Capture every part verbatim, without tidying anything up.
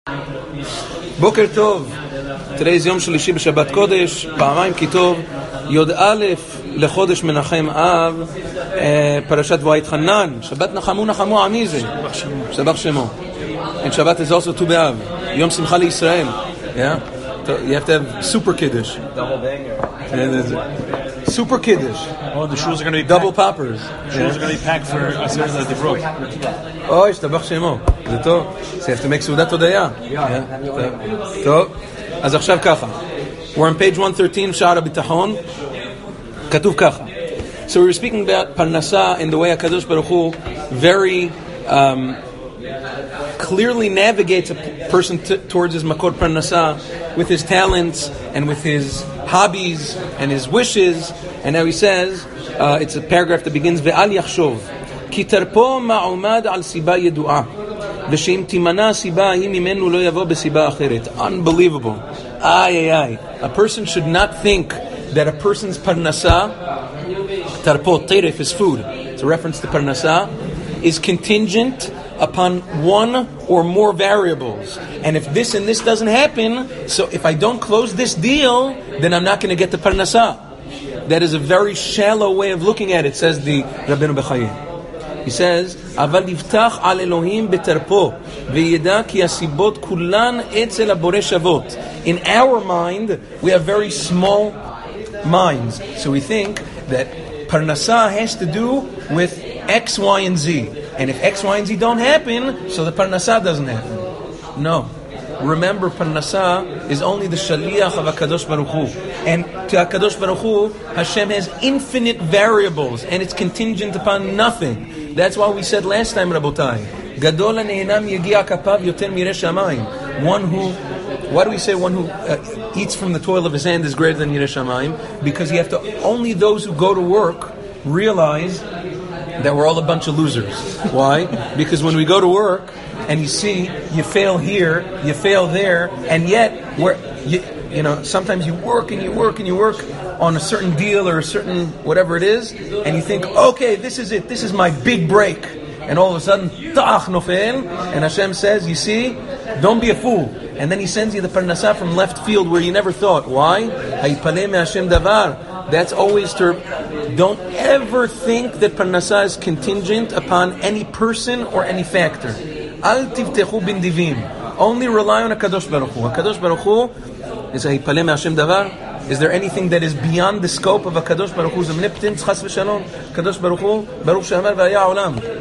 בוקר טוב. Today's יום שלישי בשבת קודש, פעמיים כי טוב, יוד א' לחודש מנחם אב, פרשת ואיתחנן, שבת נחמו נחמו עמי זה, שבח שמו. And Shabbat is also Tu B'Av, יום שמחה לישראל. Yeah? You have to have super kiddush. Double banger. Super kiddush. Oh, the shoes are going to be double packed. poppers. The shoes are going to be packed for Aseret HaDivrot. אוי, שתבח שמו. זה טוב. So you have to make סעודת הודיה. טוב. אז עכשיו ככה. We're on page one thirteen, שער הביטחון. כתוב ככה. So we were speaking about Parnasa in the way HaKadosh Baruch Hu very um, clearly navigates a person t- towards his Makor Parnasa with his talents and with his hobbies and his wishes. And now he says, uh, it's a paragraph that begins, Ve'al yachshov, ki tarpo ma'umad al siba yedu'a, v'sheim timana siba hi mimenu lo yavo b'siba acheret. Unbelievable. Ay, ay, ay. A person should not think that a person's parnasa, tarpo, teref is food, it's a reference to parnasa, is contingent upon one or more variables. And if this and this doesn't happen, so if I don't close this deal, then I'm not going to get the parnasa. That is a very shallow way of looking at it, says the Rabbeinu Bechayim. He says, "Aval yiftach al Elohim betarpo v'yeda ki asibot kulan etzel haboreh shavot." In our mind, we have very small minds, so we think that parnasa has to do with X, Y, and Z. And if X, Y, and Z don't happen, so the parnasa doesn't happen. No. Remember, parnasa is only the shaliach of HaKadosh Baruch Hu. And to HaKadosh Baruch Hu, Hashem has infinite variables, and it's contingent upon nothing. That's why we said last time, Rabotai, Gadol ha'nehenam yegi'a kapav yoter mireh shamayim. One who, why do we say one who uh, eats from the toil of his hand is greater than Yireh Shamayim? Because you have to, only those who go to work realize that we're all a bunch of losers. Why? Because when we go to work and you see you fail here, you fail there, and yet we're, you, you know, sometimes you work and you work and you work on a certain deal or a certain whatever it is, and you think, okay, this is it, this is my big break, and all of a sudden, ta'ach nofel, and Hashem says, you see, don't be a fool. And then He sends you the parnasa from left field where you never thought. Why? Hayipaleh me Hashem davar. That's always to, don't ever think that parnasa is contingent upon any person or any factor. Al tivtechu bin divim. Only rely on HaKadosh Baruch Hu. HaKadosh Baruch Hu is hayipaleh me Hashem davar. Is there anything that is beyond the scope of HaKadosh Baruch Hu's omnipotence? Chas v'shalom. HaKadosh Baruch Hu, Baruch she'amar v'haya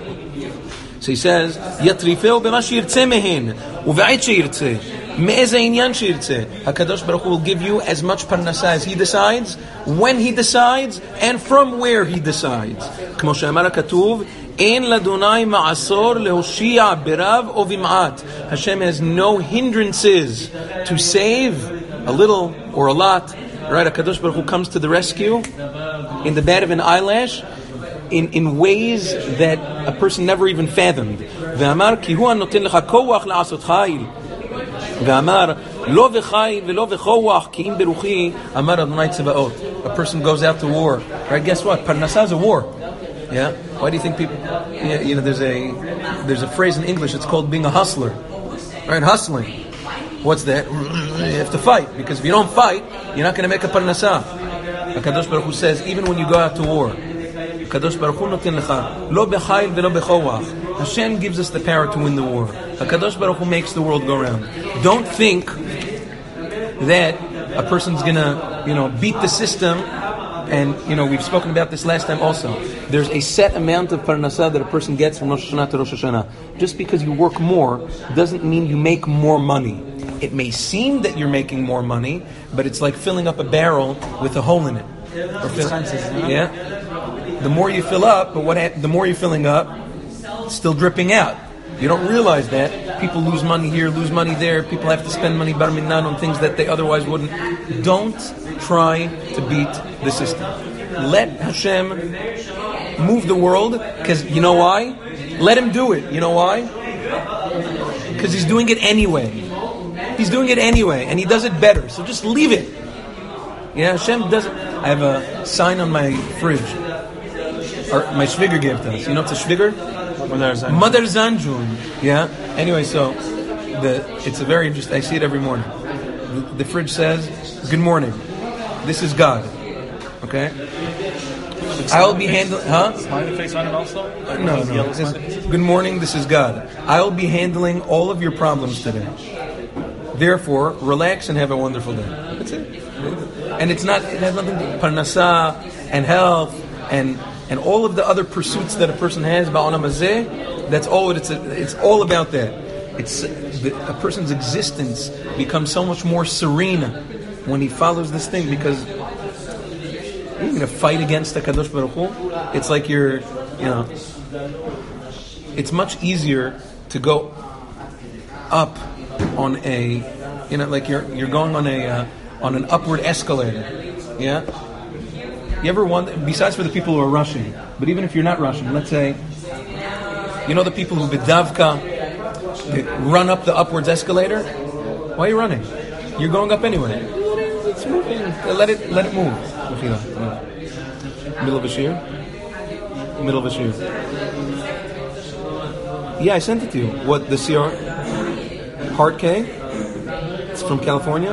olam. So he says, Yatrifeu b'ma she'yirtzeh mehen, u'v'ayit she'yirtzeh. Me'ezeh inyan she'yirtzeh. HaKadosh Baruch Hu will give you as much parnasa as He decides, when He decides, and from where He decides. K'mo she'amar HaKatuv, En ladonai ma'asor lehoshia berav o v'ma'at. Hashem has no hindrances to save a little or a lot. Right? HaKadosh Baruch Hu comes to the rescue in the bed of an eyelash, in, in ways that a person never even fathomed. Ve'amar ki hu anoten lecha koach la'asot chayil. Ve'amar lo v'chayil ve'lo v'choach ki im beruchi amar Adonai Tzebaot. A person goes out to war. Right? Guess what? Parnasa is a war. Yeah? Why do you think people... Yeah, you know, there's a there's a phrase in English, it's called being a hustler. Right? Hustling. What's that? You have to fight. Because if you don't fight, you're not going to make a parnasa. HaKadosh Baruch Hu says, even when you go out to war, HaKadosh Baruch Hu noten lecha, lo b'chayil ve'lo b'choach. Hashem gives us the power to win the war. HaKadosh Baruch Hu makes the world go round. Don't think that a person's going to, you know, beat the system. And, you know, we've spoken about this last time also. There's a set amount of parnasa that a person gets from Rosh Hashanah to Rosh Hashanah. Just because you work more doesn't mean you make more money. It may seem that you're making more money, but it's like filling up a barrel with a hole in it. Or fill, yeah? The more you fill up, but what? the more you're filling up, it's still dripping out. You don't realize that. People lose money here, lose money there. People have to spend money bar minan on things that they otherwise wouldn't. Don't try to beat the system. Let Hashem move the world, because you know why? Let Him do it. You know why? Because He's doing it anyway. He's doing it anyway, and He does it better. So just leave it. Yeah, Hashem does it. I have a sign on my fridge. Or my shviger gave to us. You know what's a shviger? Mother Zanjun. Mother Zanjun. Yeah. Anyway, so the, it's a very interesting, I see it every morning. The, the fridge says, good morning, this is God. Okay? I'll be handling, huh? Smiley face on it also? No, no. It says, good morning, this is God. I'll be handling all of your problems today. Therefore, relax and have a wonderful day. That's it. And it's not, it has nothing to do with parnasa and health and and all of the other pursuits that a person has, ba'olam hazeh. That's all it's it's all about that. It's the, a person's existence becomes so much more serene when he follows this thing, because you're going to fight against the Kadosh Baruch Hu. It's like you're, you know, it's much easier to go up on a, you know, like you're you're going on a uh, on an upward escalator. Yeah. You ever wonder, besides for the people who are rushing, but even if you're not rushing, let's say, you know the people who bedavka, they run up the upwards escalator? Why are you running? You're going up anyway. It's moving. Let it let it move. Middle of a shear? Middle of a shear. Yeah, I sent it to you. What, the C R? Heart K? It's from California?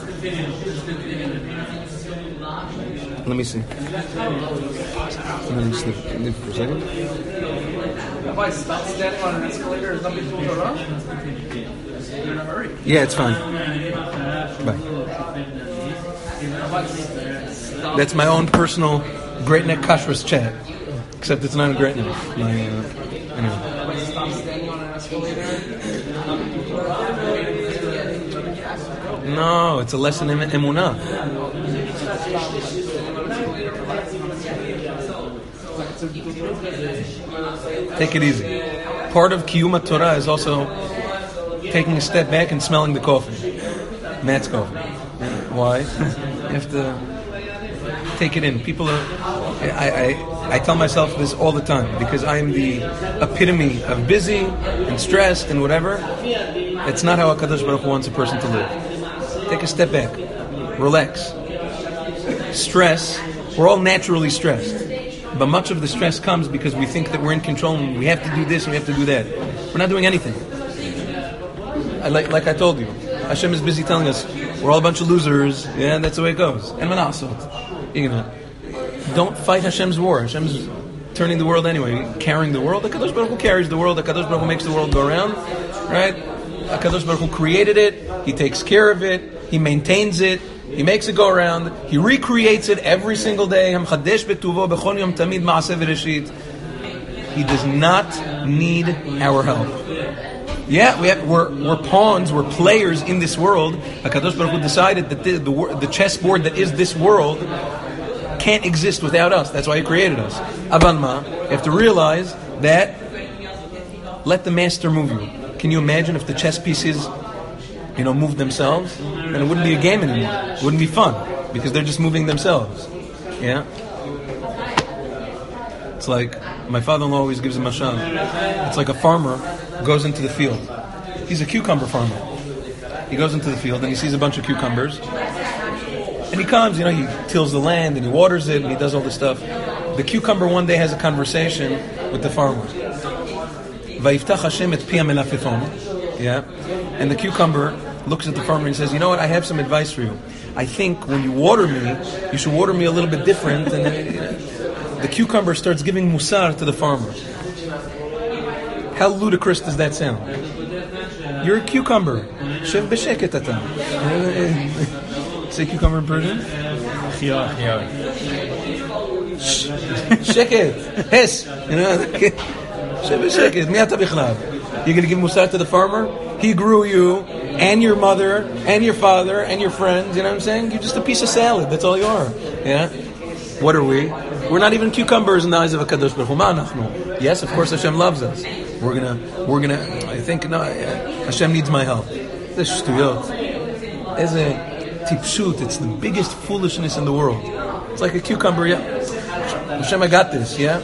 Let me see. Let me sleep for a second. If I stop standing on an escalator, is nothing to run? You're in a hurry. Yeah, it's fine. Bye. That's my own personal Great Neck Kashrus chat. Except it's not a Great Neck. My, uh, anyway. Stop standing on an escalator. No, it's a lesson in emunah. Take it easy. Part of Kiyum Torah is also taking a step back and smelling the coffee. Matt's coffee. Why? You have to take it in. People are. I, I I tell myself this all the time because I am the epitome of busy and stressed and whatever. It's not how HaKadosh Baruch Hu wants a person to live. Take a step back. Relax. Stress. We're all naturally stressed. But much of the stress comes because we think that we're in control and we have to do this and we have to do that. We're not doing anything. I, like, like I told you, Hashem is busy telling us we're all a bunch of losers. Yeah, that's the way it goes. And manasot. You know, don't fight Hashem's war. Hashem's turning the world anyway, carrying the world. The Kadosh Baruch Hu carries the world. The Kadosh Baruch Hu makes the world go around. Right? The Kadosh Baruch Hu created it. He takes care of it. He maintains it. He makes it go around. He recreates it every single day. He does not need our help. Yeah, we have, we're, we're pawns, we're players in this world. HaKadosh Baruch Hu decided that the, the, the chessboard that is this world can't exist without us. That's why He created us. Aval ma, you have to realize that let the master move you. Can you imagine if the chess pieces, you know, moved themselves? Then it wouldn't be a game anymore. It wouldn't be fun because they're just moving themselves. Yeah? It's like, my father-in-law always gives a mashal. It's like a farmer goes into the field. He's a cucumber farmer. He goes into the field and he sees a bunch of cucumbers. And he comes, you know, he tills the land and he waters it and he does all this stuff. The cucumber one day has a conversation with the farmer. Vayiftach Hashem et pi hamelafefon. Yeah? And the cucumber looks at the farmer and says, you know what, I have some advice for you. I think when you water me, you should water me a little bit different. And then, you know, the cucumber starts giving musar to the farmer. How ludicrous does that sound? You're a cucumber. Shev b'sheket ata. Say cucumber in Persian? Yeah, yeah. Sheket. Hes. You know? Shev b'sheket. Mi ata bichlav. You're going to give musar to the farmer? He grew you, and your mother, and your father, and your friends. You know what I'm saying? You're just a piece of salad. That's all you are. Yeah? What are we? We're not even cucumbers in the eyes of HaKadosh Baruch Hu. Yes, of course Hashem loves us. We're gonna, we're gonna, I think, no, Hashem needs my help. This shtuyot. It's a tipshut. It's the biggest foolishness in the world. It's like a cucumber, yeah. Hashem, I got this, yeah?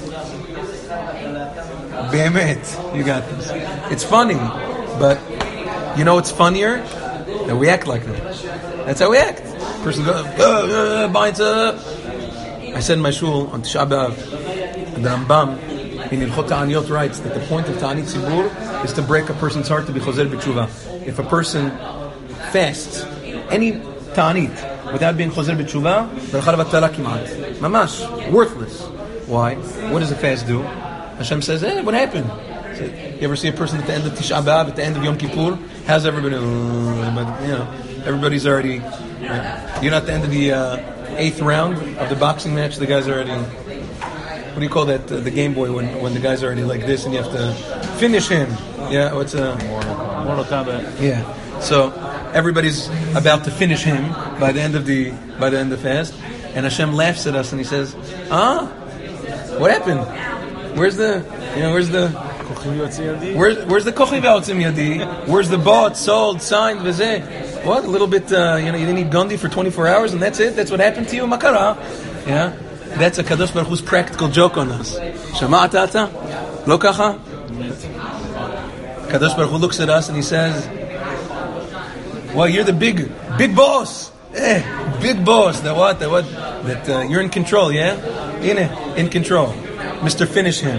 Be'emet, you got this. It's funny, but you know what's funnier? That we act like that. That's how we act. Person goes, uh, uh, binds up. I said in my shul on Tisha B'Av, the Rambam In Ilchot Ta'aniyot writes that the point of Ta'anit Tzibur is to break a person's heart to be chozer b'tshuva. If a person fasts any Ta'anit without being chozer b'tshuva, b'rachal v'tala kimat. Mamash, worthless. Why? What does a fast do? Hashem says, eh, what happened? So, you ever see a person at the end of Tisha B'Av, at the end of Yom Kippur? How's everybody? Uh, you know, everybody's already. Uh, you're not at the end of the uh, eighth round of the boxing match. The guy's already. What do you call that? Uh, the Game Boy when when the guy's already like this and you have to finish him. Yeah, what's a Mortal Kombat. Yeah. So everybody's about to finish him by the end of the by the end of the fast, and Hashem laughs at us and He says, "Ah, what happened? Where's the you know where's the where's where's the kochi v'otzim yadi? Where's the bought, sold, signed, v'zeh? What? A little bit uh, you know you didn't eat Gandhi for twenty-four hours and that's it? That's what happened to you, Makara? Yeah." That's a Kadosh Baruch Hu's practical joke on us. Shama'at ata? Lo kacha? Kadosh Baruch Hu looks at us and He says, well, you're the big, big boss. Eh, big boss. That what? That what? That uh, you're in control, yeah? In in control. Mister Finish him.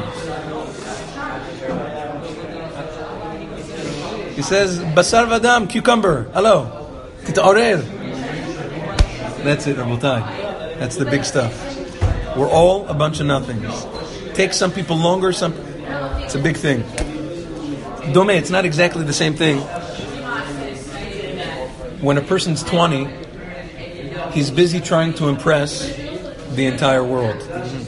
He says, Basar vadam, cucumber. Hello. Tita'orer. That's it, Rabotai. That's the big stuff. We're all a bunch of nothings. Takes some people longer, some... It's a big thing. Dome, it's not exactly the same thing. When a person's twenty, he's busy trying to impress the entire world.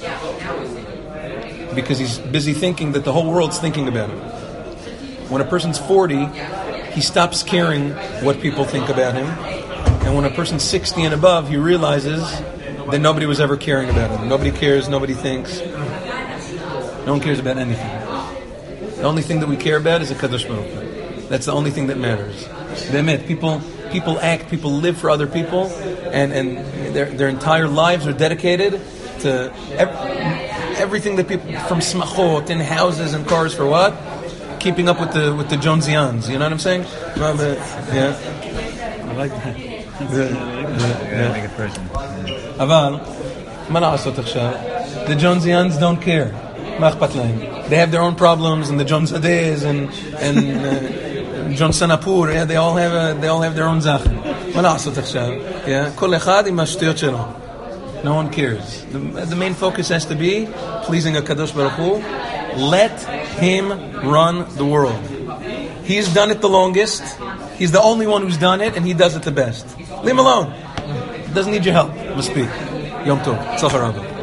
Because he's busy thinking that the whole world's thinking about him. When a person's forty, he stops caring what people think about him. And when a person's sixty and above, he realizes that nobody was ever caring about him. Nobody cares, nobody thinks. No one cares about anything. The only thing that we care about is a Kadosh Baruch Hu. That's the only thing that matters. Be'emet, people people act, people live for other people, and, and their their entire lives are dedicated to ev- everything that people, from smachot and houses and cars, for what? Keeping up with the with the Jonesians. You know what I'm saying? Yeah. I like that. Yeah. Make it personal. אבל, מה לעשות עכשיו? The Jonesians don't care. מה אכפת להם? They have their own problems, and the John Zadehs and and uh, John Sanapur, yeah, they all have a, they all have their own זכר. מה לעשות עכשיו? Yeah, כל אחד עם השטויות שלו. No one cares. The, the main focus has to be pleasing a Kadosh Baruch Hu. Let Him run the world. He's done it the longest. He's the only one who's done it, and He does it the best. Leave him alone. Doesn't need your help. Must be. Yom Tov. Tzachar Rabba.